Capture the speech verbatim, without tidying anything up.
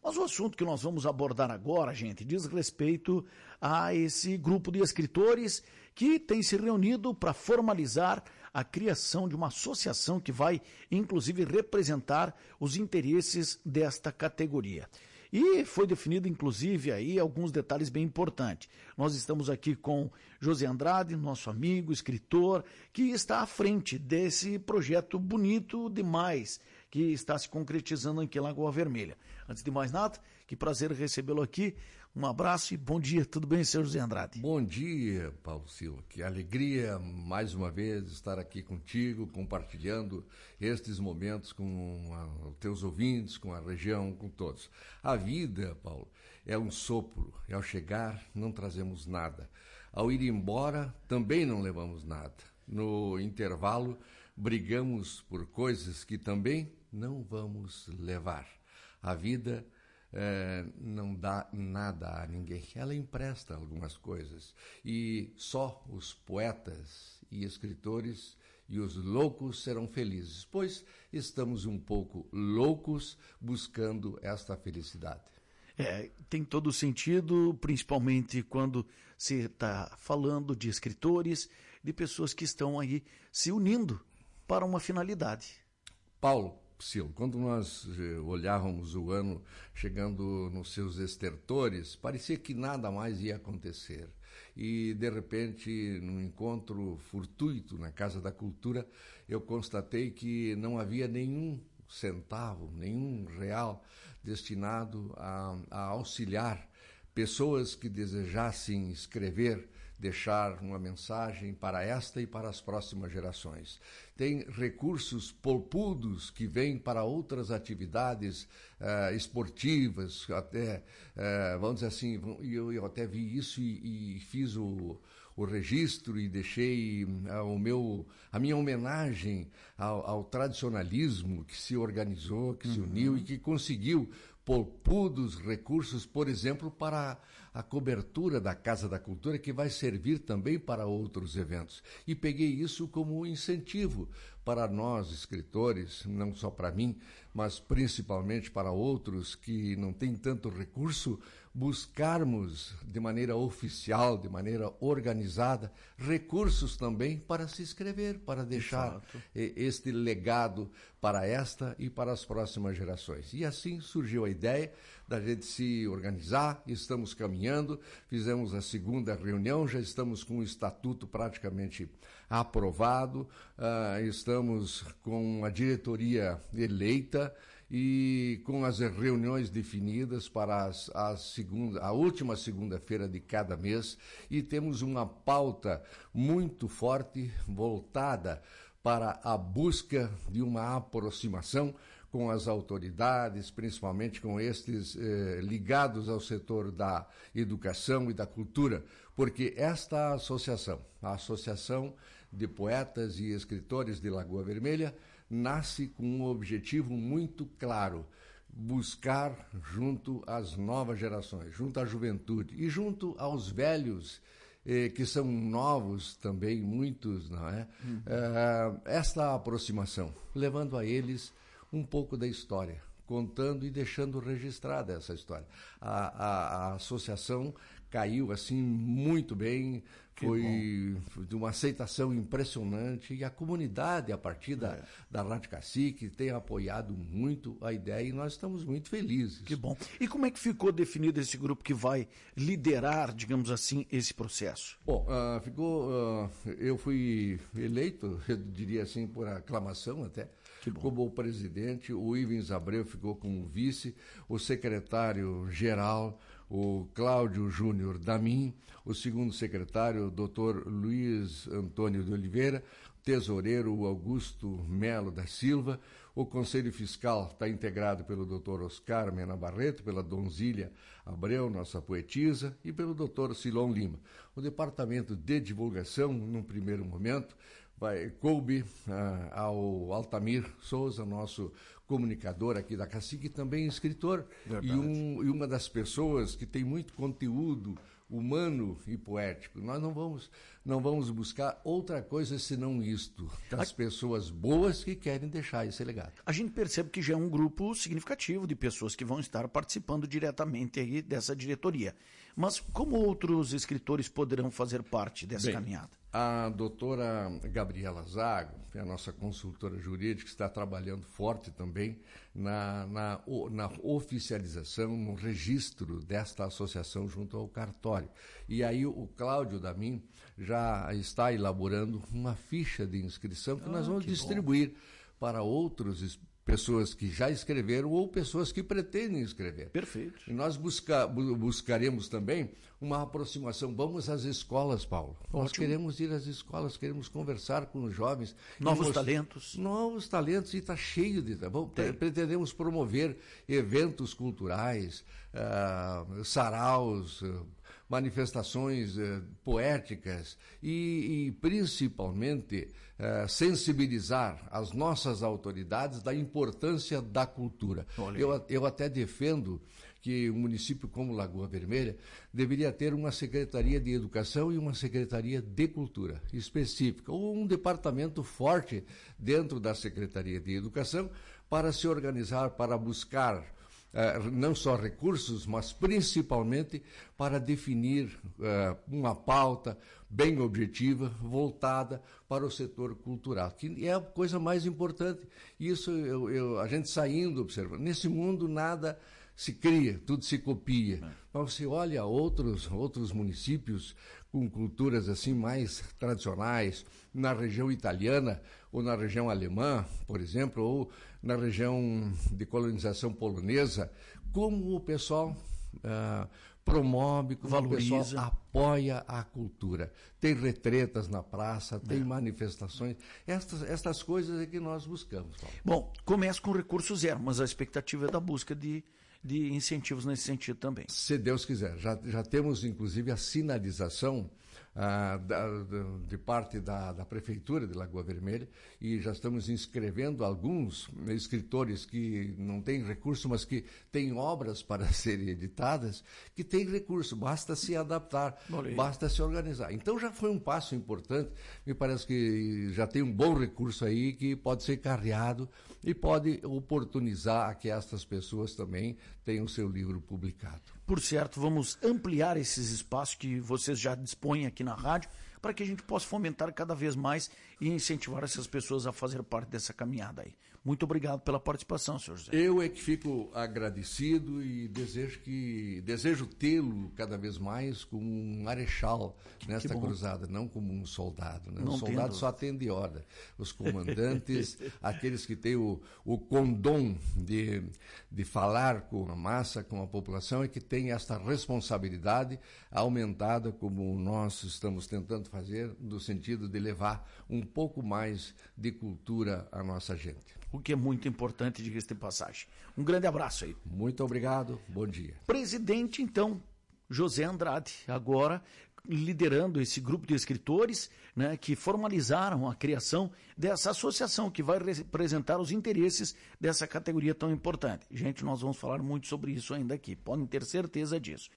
Mas o assunto que nós vamos abordar agora, gente, diz respeito a esse grupo de escritores que tem se reunido para formalizar a criação de uma associação que vai, inclusive, representar os interesses desta categoria. E foi definido, inclusive, aí alguns detalhes bem importantes. Nós estamos aqui com José Andrade, nosso amigo, escritor, que está à frente desse projeto bonito demais, que está se concretizando aqui em Lagoa Vermelha. Antes de mais nada, que prazer recebê-lo aqui. Um abraço e bom dia. Tudo bem, senhor José Andrade? Bom dia, Paulo Silva. Que alegria, mais uma vez, estar aqui contigo, compartilhando estes momentos com a, os teus ouvintes, com a região, com todos. A vida, Paulo, é um sopro. E ao chegar, não trazemos nada. Ao ir embora, também não levamos nada. No intervalo, brigamos por coisas que também não vamos levar. A vida é, não dá nada a ninguém. Ela empresta algumas coisas. E só os poetas e escritores e os loucos serão felizes, pois estamos um pouco loucos buscando esta felicidade. É, tem todo sentido, principalmente quando se está falando de escritores, de pessoas que estão aí se unindo para uma finalidade. Paulo Silva, quando nós olhávamos o ano chegando nos seus estertores, parecia que nada mais ia acontecer. E, de repente, num encontro fortuito na Casa da Cultura, eu constatei que não havia nenhum centavo, nenhum real destinado a, a auxiliar pessoas que desejassem escrever, deixar uma mensagem para esta e para as próximas gerações. Tem recursos polpudos que vêm para outras atividades uh, esportivas, até, uh, vamos dizer assim, eu, eu até vi isso e, e fiz o, o registro e deixei uh, o meu, a minha homenagem ao, ao tradicionalismo que se organizou, que uhum. se uniu e que conseguiu polpudos recursos, por exemplo, para a cobertura da Casa da Cultura, que vai servir também para outros eventos. E peguei isso como incentivo para nós, escritores, não só para mim, mas principalmente para outros que não têm tanto recurso, buscarmos de maneira oficial, de maneira organizada, recursos também para se inscrever, para deixar Exato. este legado para esta e para as próximas gerações. E assim surgiu a ideia da gente se organizar, estamos caminhando, fizemos a segunda reunião, já estamos com o estatuto praticamente aprovado, uh, estamos com a diretoria eleita e com as reuniões definidas para as, as segunda, a última segunda-feira de cada mês, e temos uma pauta muito forte voltada para a busca de uma aproximação com as autoridades, principalmente com estes eh, ligados ao setor da educação e da cultura, porque esta associação, a Associação de Poetas e Escritores de Lagoa Vermelha, nasce com um objetivo muito claro: buscar junto às novas gerações, junto à juventude e junto aos velhos, eh, que são novos também, muitos, não é? Uhum. Eh, esta aproximação, levando a eles um pouco da história, contando e deixando registrada essa história. A, a, a associação caiu assim muito bem, foi de uma aceitação impressionante, e a comunidade, a partir da, é. da Rádio Cacique, tem apoiado muito a ideia e nós estamos muito felizes. Que bom. E como é que ficou definido esse grupo que vai liderar, digamos assim, esse processo? Bom, uh, ficou, uh, eu fui eleito, eu diria assim, por aclamação até, como o presidente, o Ivens Abreu ficou como vice, o secretário-geral, o Cláudio Júnior Damin, o segundo secretário, o doutor Luiz Antônio de Oliveira, tesoureiro, o Augusto Melo da Silva, o Conselho Fiscal está integrado pelo doutor Oscar Mena Barreto, pela Donzília Abreu, nossa poetisa, e pelo doutor Silon Lima. O departamento de divulgação, num primeiro momento, vai, coube ah, ao Altamir Souza, nosso comunicador aqui da Cacique, também escritor, e, um, e uma das pessoas que tem muito conteúdo humano e poético. Nós não vamos, não vamos buscar outra coisa senão isto, das pessoas boas que querem deixar esse legado. A gente percebe que já é um grupo significativo de pessoas que vão estar participando diretamente aí dessa diretoria. Mas como outros escritores poderão fazer parte dessa Bem, caminhada? A doutora Gabriela Zago, que é a nossa consultora jurídica, está trabalhando forte também na, na, na oficialização, no registro desta associação junto ao cartório. E aí o Cláudio Damin já está elaborando uma ficha de inscrição que ah, nós vamos que distribuir bom. para outros pessoas que já escreveram ou pessoas que pretendem escrever. Perfeito. E nós busca, buscaremos também uma aproximação. Vamos às escolas, Paulo. Ótimo. Nós queremos ir às escolas, queremos conversar com os jovens. Novos talentos. Novos talentos, e está cheio de... Tá bom? Pretendemos promover eventos culturais, uh, saraus, uh, manifestações uh, poéticas e, e principalmente, uh, sensibilizar as nossas autoridades da importância da cultura. Eu, eu até defendo que um município como Lagoa Vermelha deveria ter uma Secretaria de Educação e uma Secretaria de Cultura específica, ou um departamento forte dentro da Secretaria de Educação para se organizar, para buscar uh, não só recursos, mas principalmente para definir uh, uma pauta bem objetiva, voltada para o setor cultural, que é a coisa mais importante. Isso eu, eu, a gente saindo observando. Nesse mundo nada se cria, tudo se copia. É. Mas você olha outros, outros municípios com culturas assim mais tradicionais, na região italiana ou na região alemã, por exemplo, ou na região de colonização polonesa, como o pessoal ah, promove, como valoriza, o pessoal apoia a cultura. Tem retretas na praça, tem é. manifestações. Estas, estas coisas é que nós buscamos. Paulo. Bom, começa com recurso zero, mas a expectativa é da busca de de incentivos nesse sentido também. Se Deus quiser. Já, já temos, inclusive, a sinalização ah, da, de parte da, da Prefeitura de Lagoa Vermelha, e já estamos inscrevendo alguns escritores que não têm recurso, mas que têm obras para serem editadas, que têm recurso, basta se adaptar, Bolei. basta se organizar. Então já foi um passo importante, me parece que já tem um bom recurso aí que pode ser carreado e pode oportunizar a que estas pessoas também tenham o seu livro publicado. Por certo, vamos ampliar esses espaços que vocês já dispõem aqui na rádio, para que a gente possa fomentar cada vez mais e incentivar essas pessoas a fazer parte dessa caminhada aí. Muito obrigado pela participação, senhor José. Eu é que fico agradecido e desejo que desejo tê-lo cada vez mais como um marechal nesta cruzada, não como um soldado. Né? O soldado só atende ordem. Os comandantes, aqueles que têm o, o condom de, de falar com a massa, com a população, é que tem esta responsabilidade aumentada, como nós estamos tentando fazer, no sentido de levar um pouco mais de cultura à nossa gente. O que é muito importante, diga-se de passagem. Um grande abraço aí. Muito obrigado, bom dia. Presidente, então, José Andrade, agora liderando esse grupo de escritores, né, que formalizaram a criação dessa associação que vai representar os interesses dessa categoria tão importante. Gente, nós vamos falar muito sobre isso ainda aqui, podem ter certeza disso.